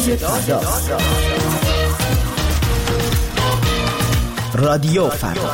فردا. رادیو فردا.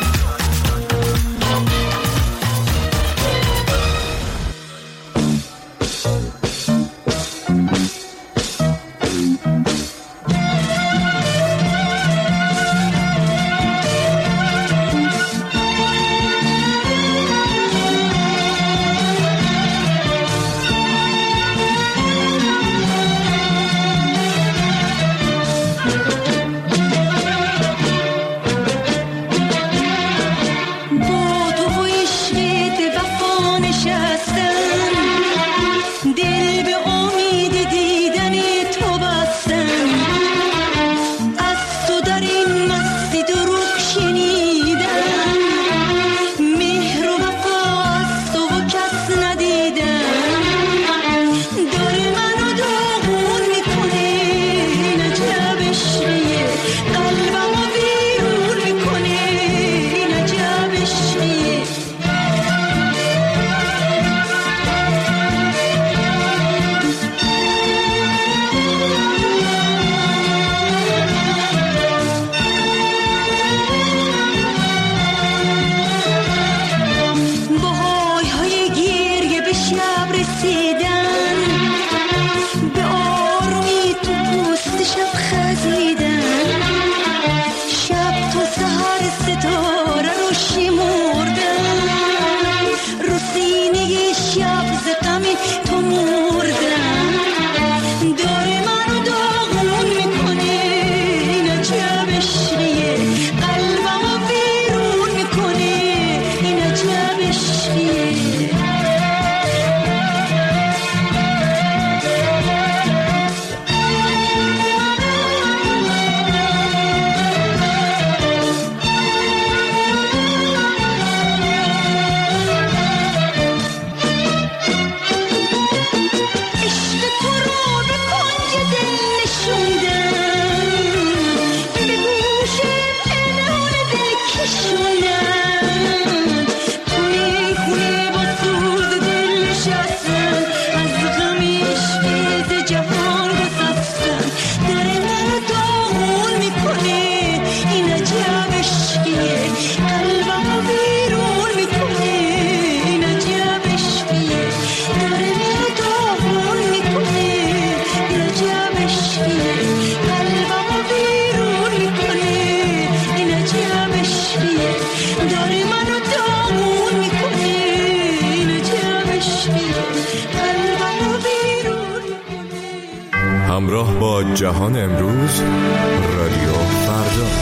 همراه با جهان امروز، رادیو فردا.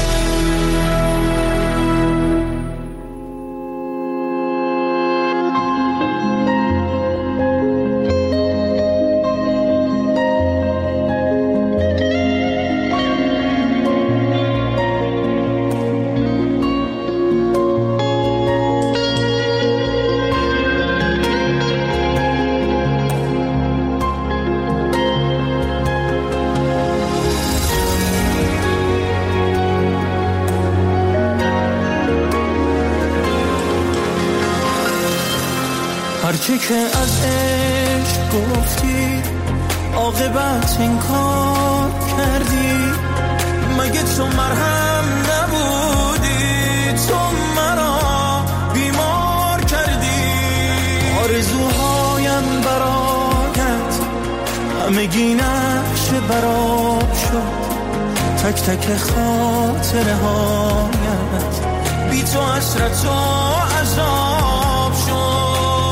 هرچی که از عشق گفتی عاقبت انکار کردی، مگه تو مرهم نبودی؟ تو مرا بیمار کردی. آرزوهایم برایت همگی نقش براب شد، تک تک خاطره هایت بی تو حسرت و عذاب شد.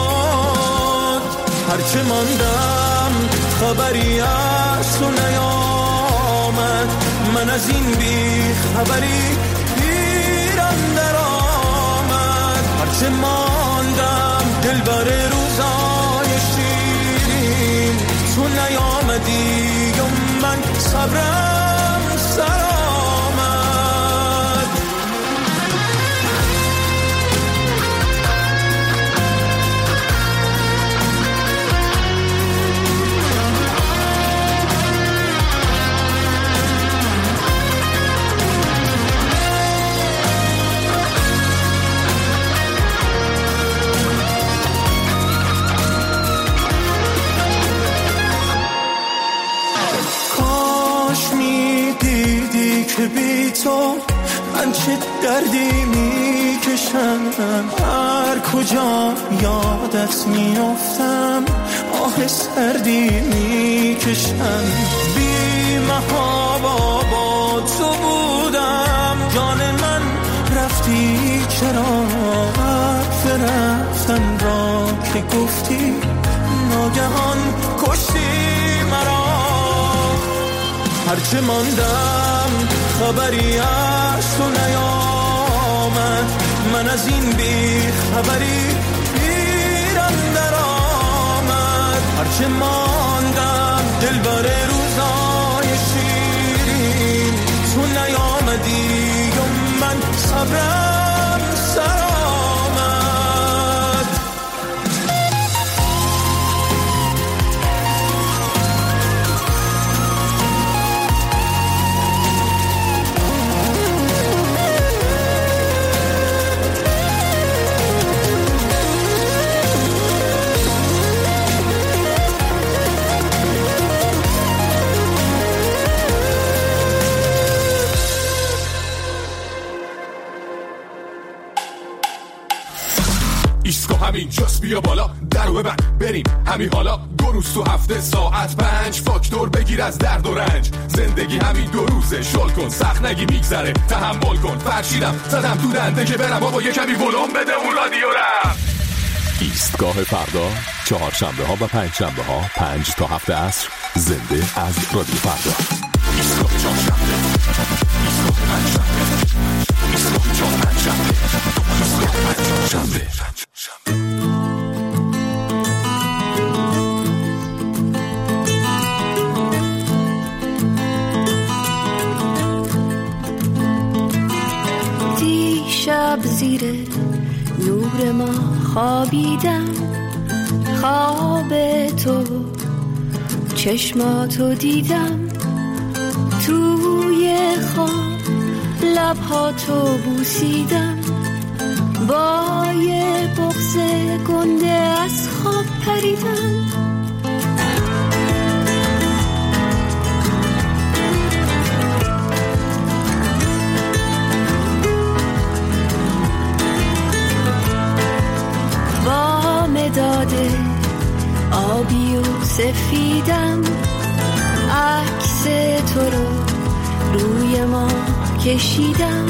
هرچه ماندم خبری از تو نیامد، من از این بی خبری گیرم در آمد. هرچه ماندم دل بر روزای شیرین، تو نیامدی و من صبرم سر آمد. که بی تو من چه دردی میکشم، هر کجا یادت میافتم آه سردی میکشم. بی محابا با تو بودم، جان من رفتی چرا؟ حرف رفتن را که گفتی ناگهان کشتی مرا. هرچه ماندم خبری از تو نیامد، من از این بی خبری پیرم در آمد. هرچه ماندم دل بر روزای شیرین، تو نیامدی و من صبرم سر آمد. ایسکو همین جاست، بیا بالا درو ببند بریم همین حالا. 2 روز تو هفته ساعت 5 فاکتور بگیر از درد و رنج. زندگی همین 2 روزه، شل کن سخت نگی میگذره، تحمل کن. فرشیدم زدم تو دنده که برم بابا یه کمی ولوم بده اون رادیو رم. ایستگاه فردا، 4 شنبه ها و 5 شنبه ها 5 تا 7 عصر، زنده از رادیو فردا. ایستگاه 4 شنبه، ایستگاه 5 شنبه، ایستگاه 4 5 شنبه، ایستگاه 5 شنبه. دیشب زیر نور ما خوابیدم، خواب تو چشماتو دیدم، توی خواب لبهاتو بوسیدم، با یه بغض گنده از خواب پریدم. با مداد آبی و سفیدم، عکس تو رو روی ما کشیدم،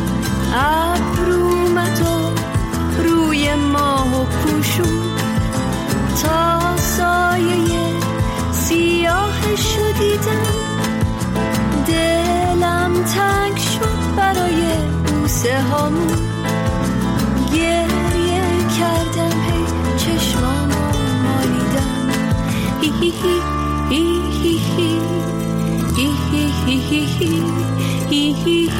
ابرومتو روی ماه پوشون، تا سایه سیاهشو دیدم. دلم تنگ شد برای بوسه هامون، گریه کردم هی چشمامو مالیدم. هی هی هی هی هی هی هی هی هی هی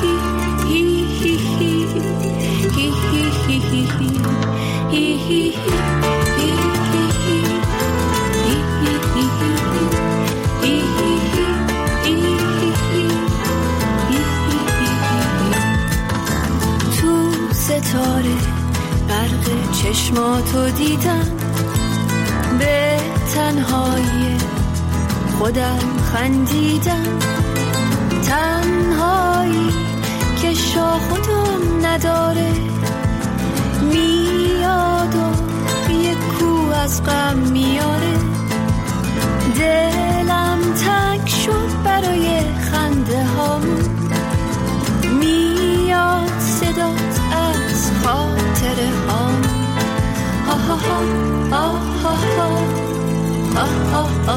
تو ستاره برق چشماتو دیدم، به تنهایی خودم خندیدم، تنهایی که شاخ و دم نداره، میاد و یک کو از غم میاره. دلم تنگ شد برای خنده هامون، میاد صدات از خاطره هامون. آه آه آه آه آه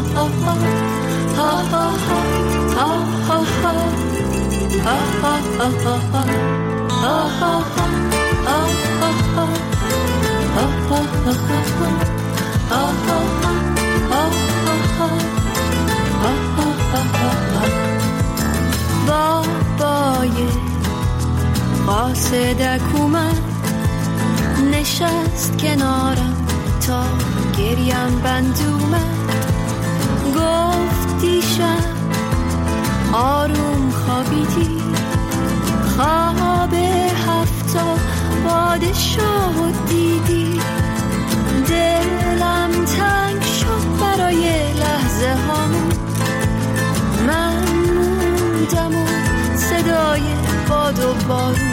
بابای قاصدک اومد، نشست کنارم تا گریم بند اومد، گفت دیشب آروم خوابیدی، خواب 7 پادشاه دیدی. دلم تنگ شد برای لحظه هامون، من موندم و صدا بارون